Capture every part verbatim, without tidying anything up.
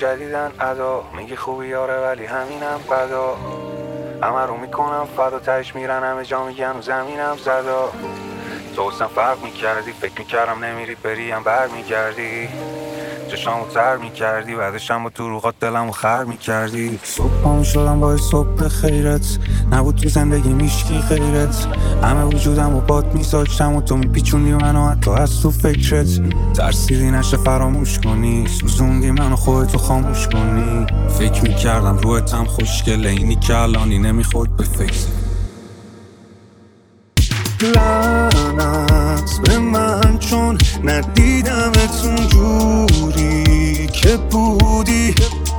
جدیدن ادا میگی خوبی یاره ولی همینم بدا همه رو میکنم فدا تهش میرن همه جا میگن و زمینم زدا تو حسن فرق میکردی فکر میکردم نمیری بریم بر میگردی چشامو تر میکردی بعدش هم با دروغات دلمو خر میکردی صبحامو شدم باید صبح خیرت نبود تو زندگی میشکی غیرت همه وجودم و باد میذاشتم و تو میپیچوندی منو حتی از تو فکرت ترسیدی نشه فراموش کنی سوزوندی منو خودتو خاموش کنی فکر میکردم روحتم خوشگله اینی که الانی نمیخورد به فکر لعنت به من چون ندیدمت اونجوری که بودی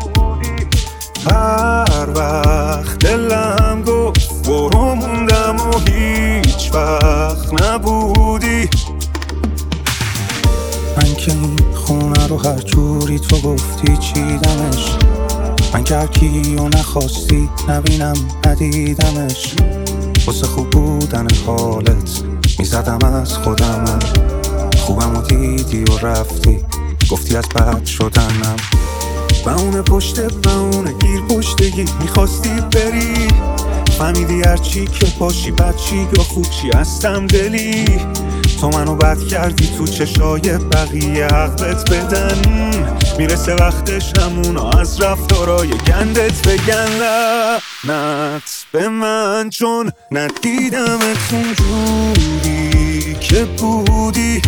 هر وقت دلم گفت برو موندم و هیچ وقت نبودی من که این خونه رو هر جوری تو گفتی چیدمش من که هرکی و نخواستی نبینم ندیدمش واسه خوب بودن حالت میزدم از خودمم خوبم و دیدی و رفتی گفتی از بد شدنم و اون پشت و اون گیر پشتگی میخواستی بری فهمیدی هرچی که باشی بد چی یا خوب چی هستم دلی تو منو بد کردی تو چشای بقیه عقلت بدن میرسه وقتش همونو از رفتارای گندت بگن لعنت به من چون ندیدمت اونجوری که بودی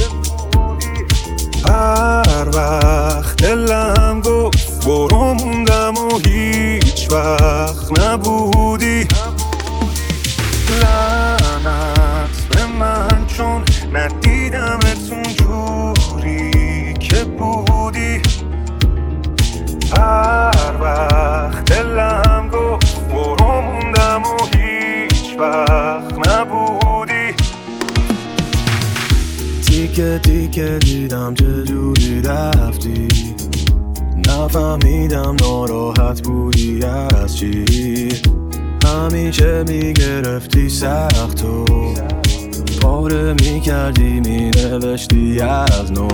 هر وقت دلم گفت برو موندم و هیچ وقت نبودی لعنت به من چون ندیدمت اونجوری که بودی هر وقت دلم گفت برو موندم و هیچ وقت نبودی دیگه دیگه دیدم چجوری رفتی نفهمیدم ناراحت بودی از چی همیشه میگرفتی سخت و پاره میکردی مینوشتی از نو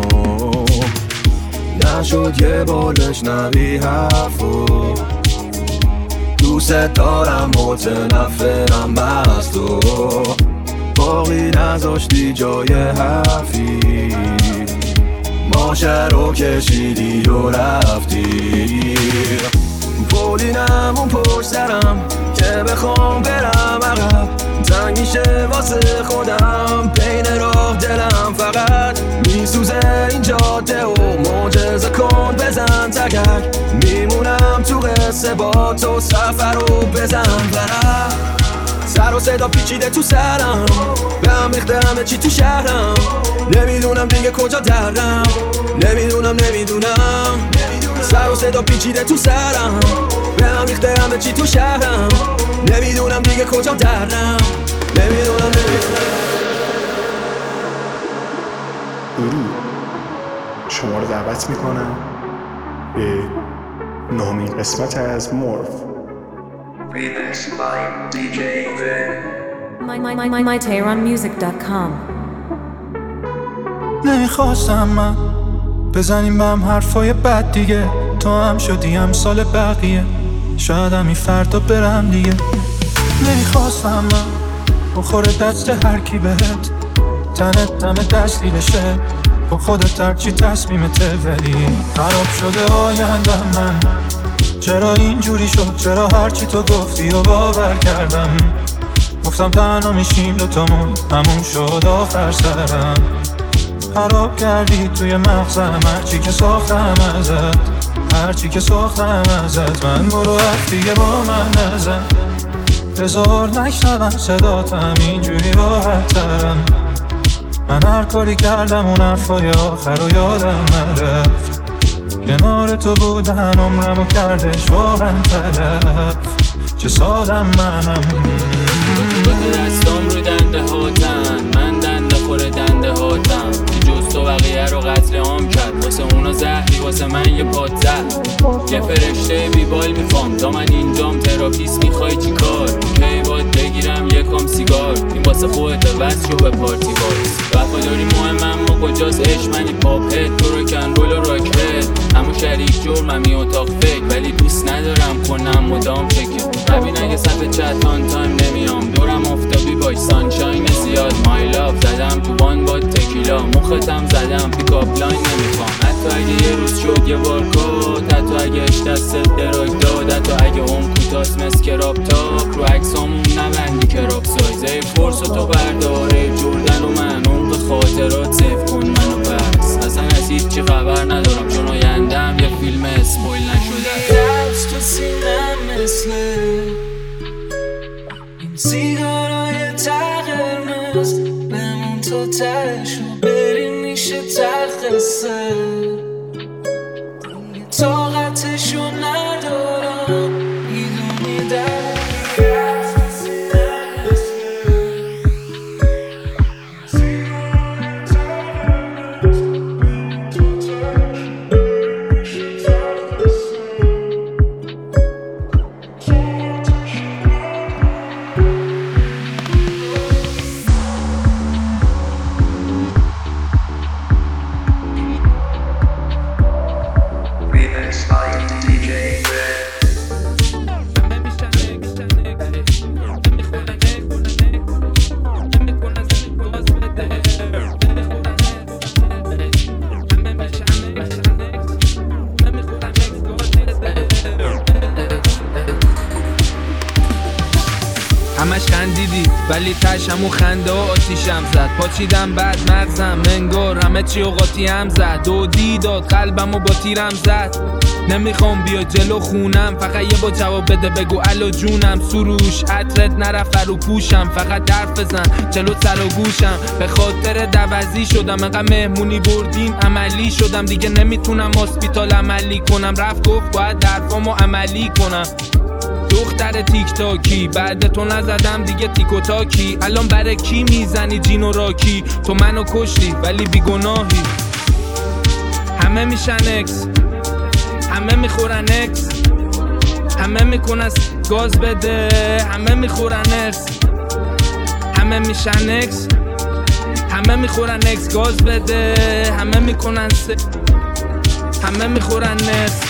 نشد یه بار بشنوی حرفو دوست دارم متنفرم از تو باقی نذاشتی جای حرفی ماشه رو کشیدی و رفتی پولینم اون پشت سرم که بخوام برم عقب تنگ میشه واسه خودم بین راه دلم فقط میسوزه این جاده و معجزه کن بزن تگرگ میمونم تو قصه با تو سفر رو بزن برم سر و صدا پیچیده تو سرم به هم ریخته همه چی تو شهرم نمیدونم دیگه کجا دردم نمیدونم نمیدونم سر و صدا پیچیده تو سرم به هم ریخته همه چی تو شهرم نمیدونم دیگه کجا دردم نمیدونم نمیدونم درود شما رو دعوت میکنم به نهمین قسمت از مورف Remix by دی جی Vin. my my my my my tehran music dot com. نمیخواستم من بزنیم به هم حرفای بد دیگه تو هم شدی امثال بقیه شاید همین فردا برم دیگه نمیخواستم من بخوره دست هر کی بهت تنت دم دستی بشه با خودت هرچی تصمیمته ولی خراب شده آیندم من چرا اینجوری شد چرا هرچی تو گفتی و باور کردم گفتم تنها میشیم دوتامون همون شد آخر سرم خراب کردی توی مغزم هرچی که ساختم ازت هرچی که ساختم ازت من برو حرف دیگه با من نزن بذار نشنوم صداتم اینجوری راحت ترم من هر کاری کردم اون حرفای آخر رو یادم نرفت کنار تو بودن عمرمو کردش واقعا تلف چه سادم منم دستام رو دنده هاتن من دنده خوره دنده هاتم جز تو بقیه رو قتل عام کرد واسه اونا زهری واسه من یه پاد زهر یه فرشته بیبال میخوام تا من اینجام تراپیست میخوای چی کار کی باید بگیرم یکم سیگار این واسه واسه خودت بس شو به پارتی وایس. وفاداری مهمم و کجاست عشق منی پاپت تو رو کن رول و راکت همون شریک جرممی اتاق فکر ولی دوست ندارم کنم مدام چکت ببین اگه صفحه چت آن تایم نمیام دورم افتابی باش سانشاین زیاد مای لاف زدم تو بان با تکیلا مختم زدم پیکاپ لاین نمیخوام حتی اگه یه روز شد یه بار کد حتی اگه اش دست دراگ داد حتی اگه اون کوتاس مسکراب تاپ رو عکسامون نبندی کراب سایزه فرس و تو برداره جردن و من اون به خاطرات سیف کن منو پس اصلا از هیچ چی خبر ندارم چون آیندم یه فیلم اسپویل نشده درس تو سینم مثل این سیگارای تقرمز بمون تا تهشو بریم میشه تقصه دیگه طاقتشو ندارم میدونی در همش خندیدی ولی تشم و خنده و آتیشم زد پاچیدم بعد مغزم منگار همه چی اوقاتی هم زد دودی داد قلبم و با تیرم زد نمیخوام بیا جلو خونم فقط یه با جواب بده بگو الو جونم سروش عطرت نرفت رو پوشم فقط درف بزن جلو سر و گوشم به خاطر دوزی شدم انقدر مهمونی بردیم عملی شدم دیگه نمیتونم هاسپیتال عملی کنم رفت گفت باید درفامو عملی کنم دختر تیک تاکی بعد تو نزدم دیگه تیک و تاکی الان برای کی میزنی جین و راکی تو منو کشتی ولی بیگناهی همه میشن اکس همه میخورن اکس همه میکنن گاز بده همه میخورن اکس همه میشن اکس همه میخورن اکس گاز بده همه میکنن س همه میخورن اکس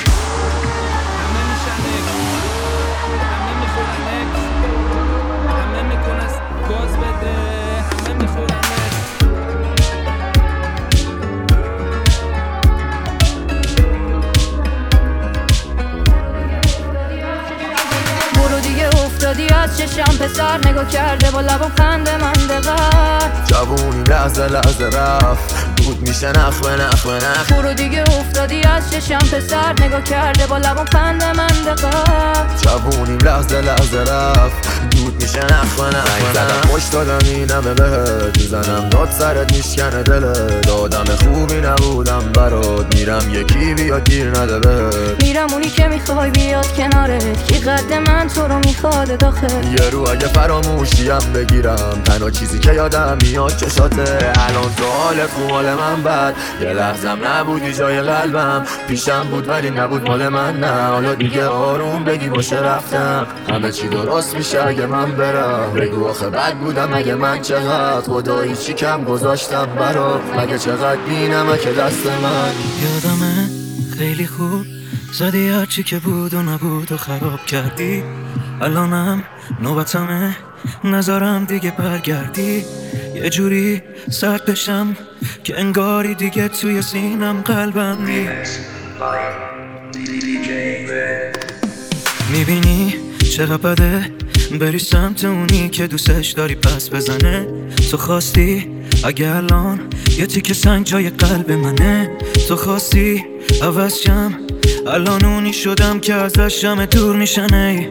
از چشم پسر نگاه کرده با لبم خنده من دقیق جوونی لحظه لحظه رفت بود میشه نخ به نخ به نخ برو دیگه افتادی از چشم پسر نگاه کرده با لبم خنده من دقیق جوونی لحظه لحظه رفت بود میشه نخ به نخ به نخ خوش دادم اینمه بهت میزنم داد سرت میشکنه دلت دادم خوبی نبودم برات میرم یکی بیاد گیر نده بهت میرم اونی که میخوای بیاد کنارت کی قد من تو رو میخواد داخل یه رو اگه فراموشیم بگیرم تنها چیزی که یادم میاد چشاته الان تو حالت خوب حال من بد یه لحظم نبودی جای قلبم پیشم بود ولی نبود مال من نه حالا دیگه آروم بگی باشه رفتم همه چی درست میشه اگه من برم بگو آخه بد بودم اگه من چقدر خدایی چی کم گذاشتم برات مگه چقدر بینم که دست من یادمه خیلی خوب زدی هرچی که بود و نبود و خراب کردی الانم نوبتمه نذارم دیگه برگردی یه جوری سرد بشم که انگاری دیگه توی سینم قلبم نی میبینی چقدر بده بری سمت اونی که دوستش داری پس بزنه تو خواستی اگه الان یه تیکه سنگ جای قلب منه تو خواستی عوض شم الان اونی شدم که ازش همه دور میشنه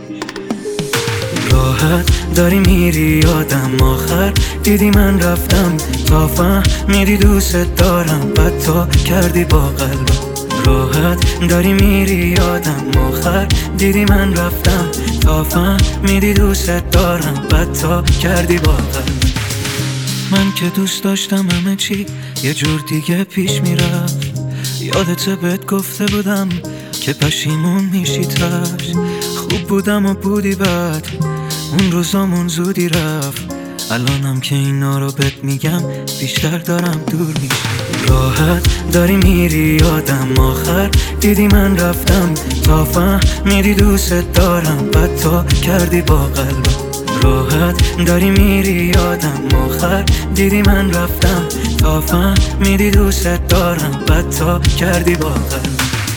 راحت داری میری یادم آخر دیدی من رفتم تا فهمیدی دوست دارم بعد تا کردی با قلبم راحت داری میری یادم آخر دیدی من رفتم تا فهمیدی دوست دارم بعد تا کردی با قلبم من که دوست داشتم همه چی یه جور دیگه پیش میرفت یادت بهت گفته بودم که پشیمون میشی تاش خوب بودم و بودی بعد اون روزامون زودی رفت الانم که اینا رو بهت میگم بیشتر دارم دور میشم. راحت داری میری یادم آخر دیدی من رفتم تا فهمیدی دوست دارم بد تا کردی با قلبم. راحت داری میری یادم آخر دیدی من رفتم تا فهمیدی دوست دارم بد تا کردی با قلبم.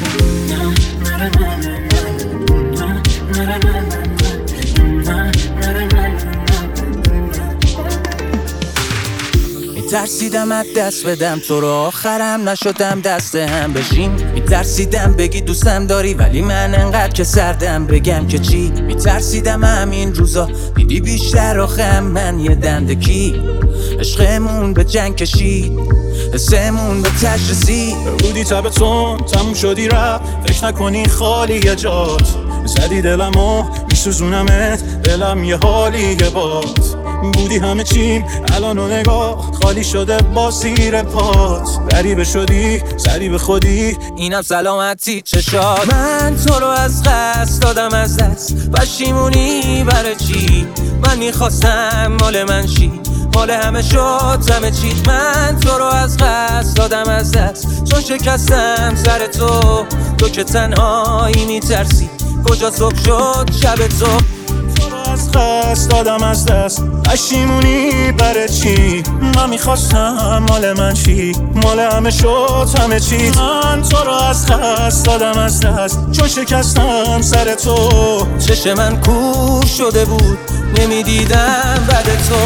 میترسیدم از دست بدم تو رو آخرم نشدم دست هم بشیم. میترسیدم بگی دوستم داری ولی من انقدر که سردم بگم که چی. میترسیدم همین روزا دیدی بیشتر آخم من یه دندکی. عشقمون به جنگ کشید حسمون به تش رسید. بودی تبتون تموم شدی رفت فکر نکنی خالی یه جات. زدی دلمو میسوزونمت دلم یه حالی یه بات. بودی همه چیم الان و نگاه خالی شده با سیر پات. غریبه شدی زدی به خودی اینم سلامتی چشات. من تو رو از قصد دادم از دست پشیمونی برای چی. من میخواستم مال من شی مال همه شد همه چیت. من تو رو از قصد دادم از دست چون شکستم سر تو. تو که تنهایی میترسی کجا صبح شد شب تو. از قصد دادم از دست پشیمونی برای چی. من میخواستم مال من چی مال همه شد همه چی. من تو رو از قصد دادم از دست چون شکستم سر تو. چشم من کور شده بود نمیدیدم بعد تو.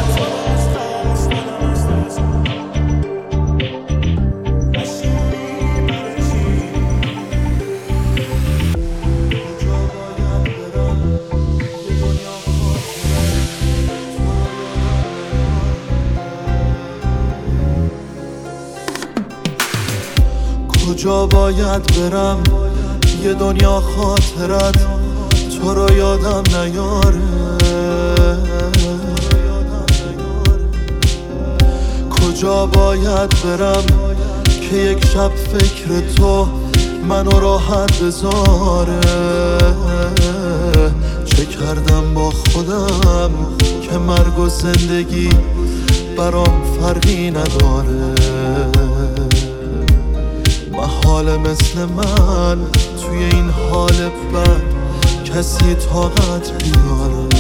کجا باید برم یه دنیا خاطرت تو رو یادم نیاره. کجا باید برم که یک شب فکر تو منو راحت بذاره. چه کردم با خودم که مرگ و زندگی برام فرقی نداره. محاله مثل من توی این حال بد کسی طاقت بیاره.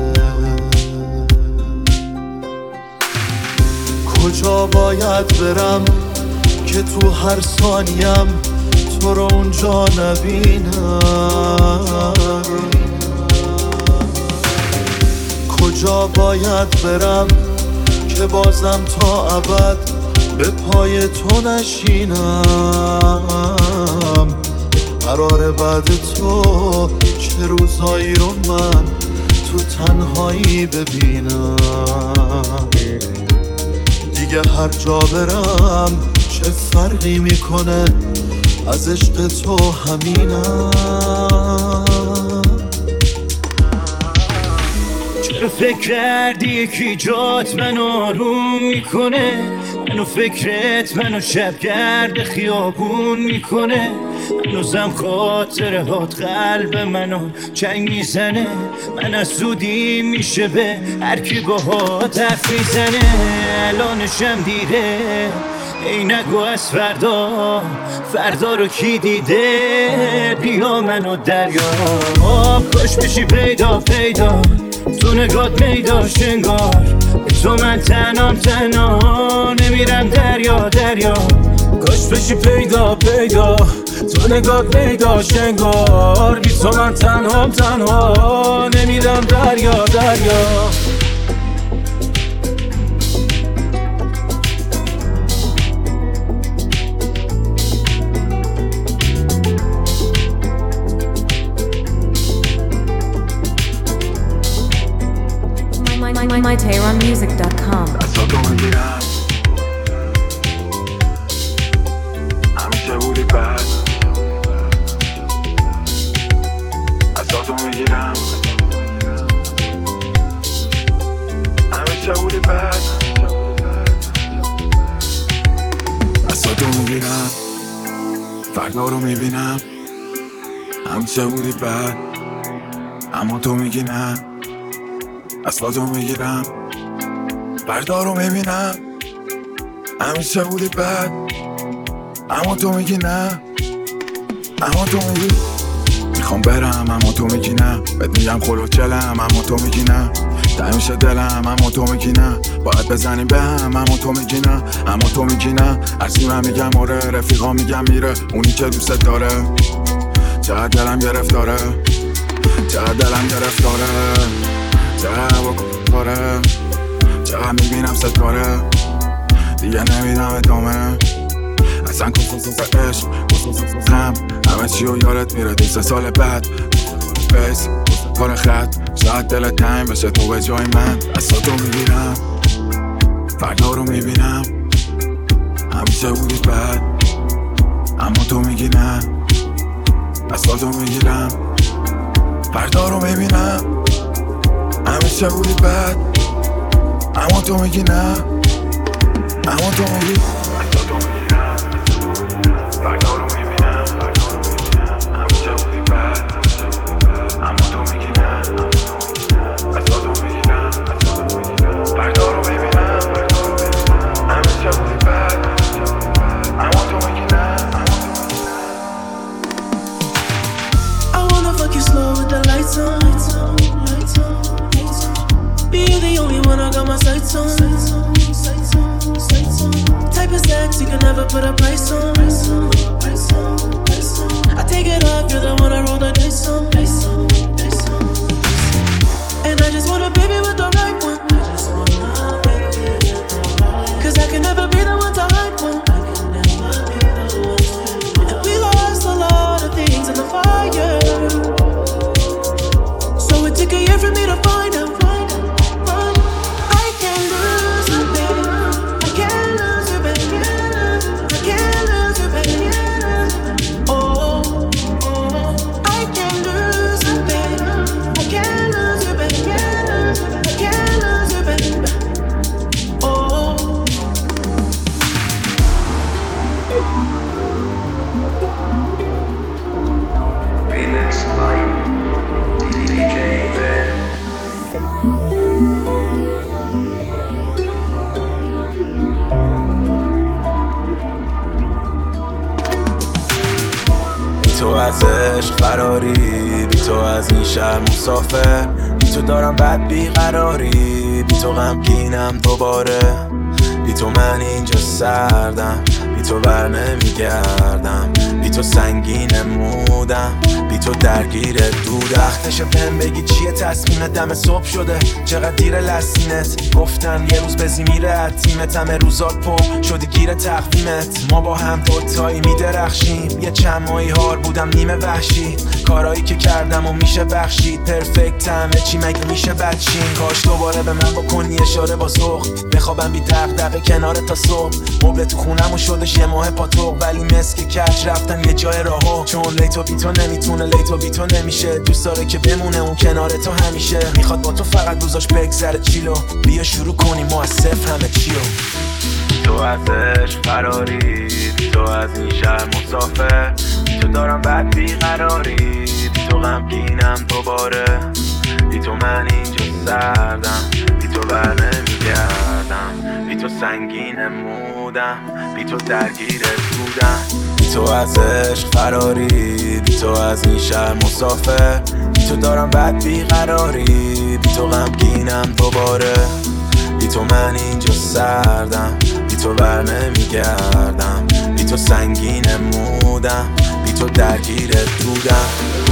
کجا باید برم که تو هر ثانیم تو رو اونجا نبینم. کجا باید برم که بازم تا ابد به پای تو نشینم. قرار بعد تو چه روزایی رو من تو تنهایی ببینم. دیگه هر جا برم چه فرقی میکنه از عشق تو همینم. چرا فکر کردی یکی جات منو آروم میکنه. منو فکرت منو شبگرد خیابون میکنه. هنوزم خاطرهات قلب منو چنگ میزنه. من از زودی میشه به هر کی باهات حرف میزنه. الانشم دیره ای نگو از فردا فردا رو کی دیده. بیا منو دریا آب کش بشی پیدا پیدا تو نگات میداش انگار تو من تنام تنها نمیرم دریا دریا. کاش بشی پیدا پیدا تو نگات میداش انگار بی تو من تنهام تنها نمیرم دریا دریا. my tehran music dot com. دستاتو میگیرم همیشه بودی بد. دستاتو میگیرم همیشه بودی بد. دستاتو میگیرم فردا رو میبینم همیشه بودی بد. اما تو میگی نه دستاتو میگیرم فردا رو میبینم همیشه بودی بد، اما تو میگی نه، اما تو میگی میخوام برم اما تو میگی نه، بهت میگم خلوچلم اما تو میگی نه، همیشه دلم اما تو میگی نه، باید بزنیم به هم اما تو میگی نه، اما تو میگی نه. هرچی من میگم آره، رفیقا میگم میره، اونی که دوست داره. چقدر دلم گرفتاره، چقدر دلم گرفتاره، چقدر بکنه، چقدر میبینم ستاره، دیگه نمیدم ادامه. اصلا کسوس عشق کسوس هم همه چی رو یادت میره. دو سه سال بعد بیس کار خط شاید دل تنگ بشه تو به جای من. اصلا تو میگیرم فردا رو میبینم همیشه بودی بد، اما تو میگی نه. اصلا تو میگیرم فردا رو میبینم همیشه بودی بد، اما تو میگی نه، اما تو میگی فردا رو میبینم همیشه بودی بد، اما تو میگی نه. اصلا تو میگیرم فردا رو میبینم همیشه بودی بد، اما تو میگی نه. I wanna fuck you slow with the lights on. Be you the only one I got my sights on. Type of sex you can never put a price on. I take it off, you're the one I roll the dice on. And I just want a baby with the right one. Cause I can never be the one to hide one. And we lost a lot of things in the fire, so it took a year for me to find out. I can't lose you, baby. I can't lose you, baby. I can't lose you, baby. Oh, oh. I can't lose you, baby. I can't lose you, baby. I can't lose you, baby. Oh. Remix by D J Vin. بی تو از عشق فراری، بی تو از این شهر مسافر، بی تو دارم بد بیقراری، بی تو غمگینم دوباره، بی تو من اینجا سردم، بی تو بر نمیگردم، بی تو سنگین مودم، بی تو درگیر دودم. وقتشه بهم بگی چیه تصمیمت، دم صبح شده چقدر دیر لسینت، گفتن یه روز بزی میره از تیمت، همه روزات پر شدی گیر تقویمت. ما با هم دوتایی میدرخشیم، یه چند ماهی هار بودم نیمه وحشی، کارایی که کردم و میشه بخشید، پرفکت همه چی مگه میشه بدشین. کاش دوباره به من بکنی اشاره با ذوق، بخوابم بی دغدغه کنار تا صبح، مبل تو خونم و شدش یه ماه پاتوق، ولی مسک کج رفتم یه جای راهو، چون لیتو بی تو نمیتونه لیتو بی تو نمیشه، دوست داره که بمونه اون کنار تو همیشه، میخواد با تو فقط روزاش بگذره چیلو، بیا شروع کنیم ما از صفر همه چیو. تو از عشق فراری، بی تو از این شهر مسافر، بی تو دارم بد بیقراری، بی تو غمگینم دوباره، بی تو من اینجا سردم، بی تو بر نمیگردم، بی تو سنگین مودم، بی تو درگیر دودم. بی تو از عشق فراری، بی تو از این شهر مسافر، بی تو دارم بد بیقراری، بی تو غمگینم دوباره، بی تو من اینجا سردم، بی تو بر نمیگردم، بی تو سنگین مودم، بی تو درگیر دودم.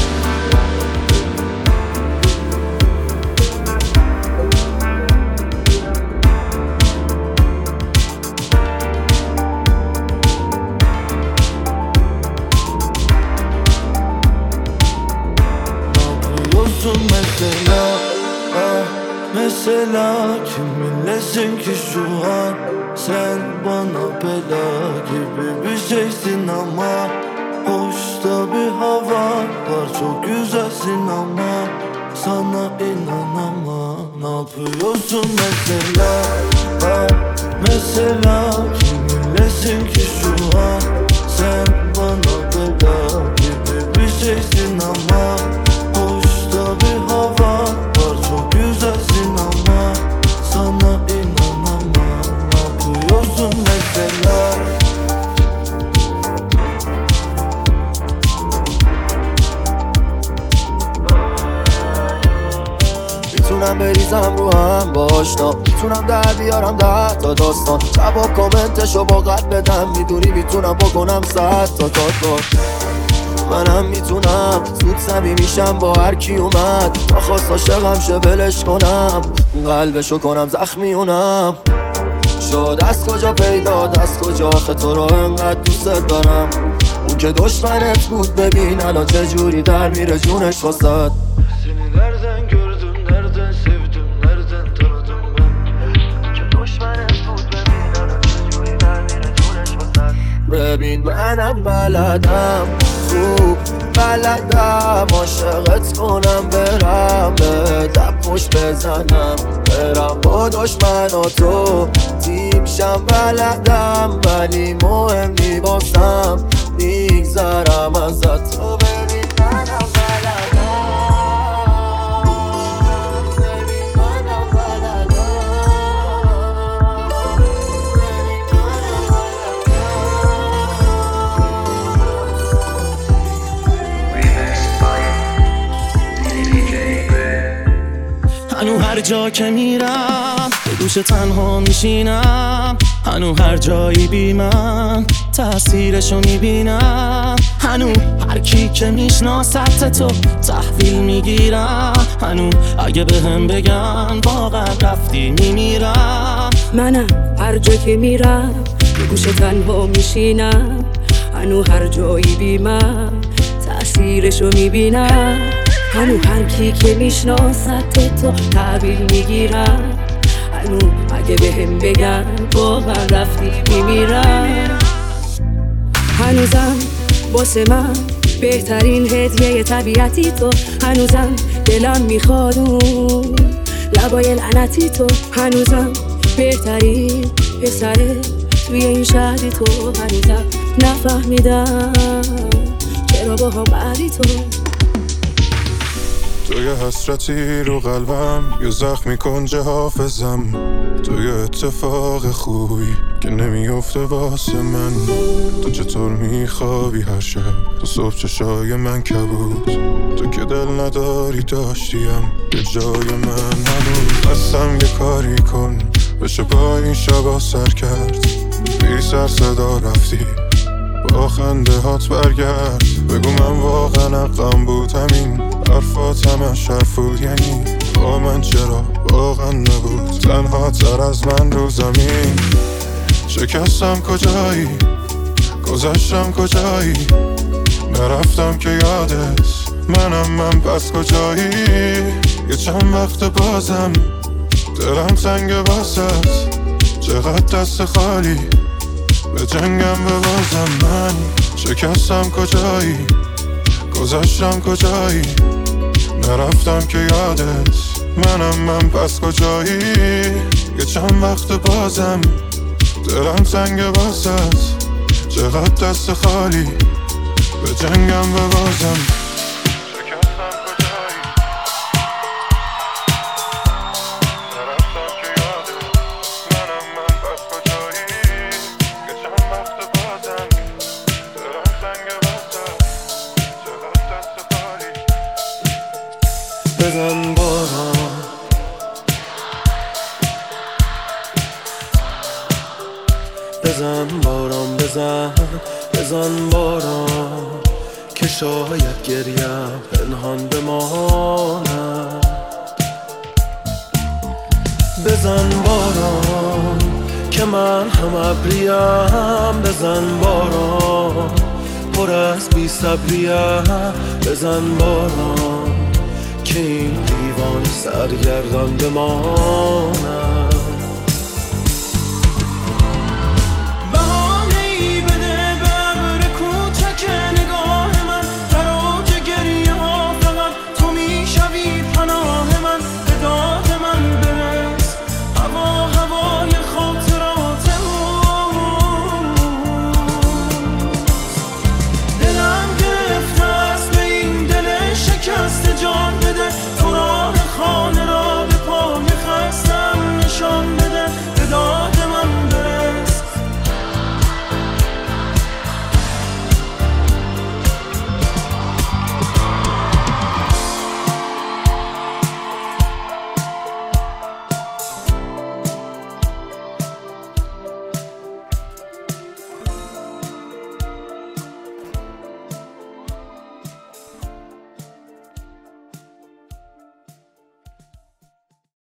Mesela, ah, mesela kiminlesin ki şu an? Sen bana bela gibi bir şeysin ama hoşta bir hava var, çok güzelsin ama sana inanamam. Ne yapıyorsun mesela, ah, mesela kiminlesin ki şu an? Sen bana bela gibi bir şeysin ama bir hava var, çok güzelsin ama sana inanamam. میریزم رو هم با آشنا، میتونم در بیارم ده تا داستان، جواب کامنتشو با قلب بدم، میدونی میتونم بکنم صد تا تا تا منم میتونم زود سمی میشم با هر کی اومد، تا خواست عاشقم شه ولش کنم، قلبشو کنم زخمیونم. شد از کجا پیدا از کجا آخه تو رو انقدر دوست دارم، اون که دشمنت بود ببین الان چجوری در میره جونش واسد. Seni nereden gördüm, nereden sevdim, nereden tanıdım ben که دشمنت بود ببین الان چجوری در میره جونش واسد. ببین منم بلدم خوب بلدم عاشقت کنم، برم به دب پشت بزنم، برم با دشمناتو تیم شم، بلدم ولی مهم نی باسم میگذرم ازت. تو ببین منم بلدم، ببین منم بلدم، هنو هر جا که میرم به گوش تنها میشینم، هنو هر جایی بی من تأثیرشو میبینم، هنو هر کی که میشناست تو تحویل میگیرم، هنو اگه به هم بگن واقعا رفتی میمیرم. منم هر جا که میرم به گوش تنها میشینم، هنو هر جایی بی من تأثیرشو میبینم، هنو هر کی که میشناست تو تحویل میگیرم، هنو اگه به هم بگن واقعا رفتی میمیرم. هنوزم واسه من بهترین هدیه طبیعتی تو، هنوزم دلم میخواد اون لبای لعنتی تو، هنوزم بهترین پسره توی این شهری تو، هنوزم نفهمیدم چرا با هم بری تو. تو یه حسرتی رو قلبم یه زخمی کنج حافظم، تو یه اتفاق خوبی که نمیفته واسه من، تو چطور میخوابی هر شب تو صبح چشای من کبود، تو که دل نداری داشتیم یه جای من هنوز. هستم یه کاری کن بشه با این شبا سر کرد، بی سر صدا رفتی با خنده هات برگرد، بگو من واقعا حقم بود همین حرفات همش حرف بود، یعنی با من چرا واقعا نبود تنها تر از من رو زمین. شکستم کجایی گذشتم کجایی، نرفتم که یادت منم من پس کجایی، یه چند وقت بازم دلم تنگ باست، چقدر دست خالی به جنگم ببازم. من شکستم کجایی گذشتم کجایی، نرفتم که یادت منم من پس کجایی، یه چند وقت بازم دلم تنگ باست، چقدر دست خالی به جنگم ببازم. بزن باران بزن باران بزن بزن باران که شاید گریم پنهان بمانم، بزن باران که من هم ابریم، بزن باران پر از بی صبریم، بزن باران که این دیوان سرگردان بمانم.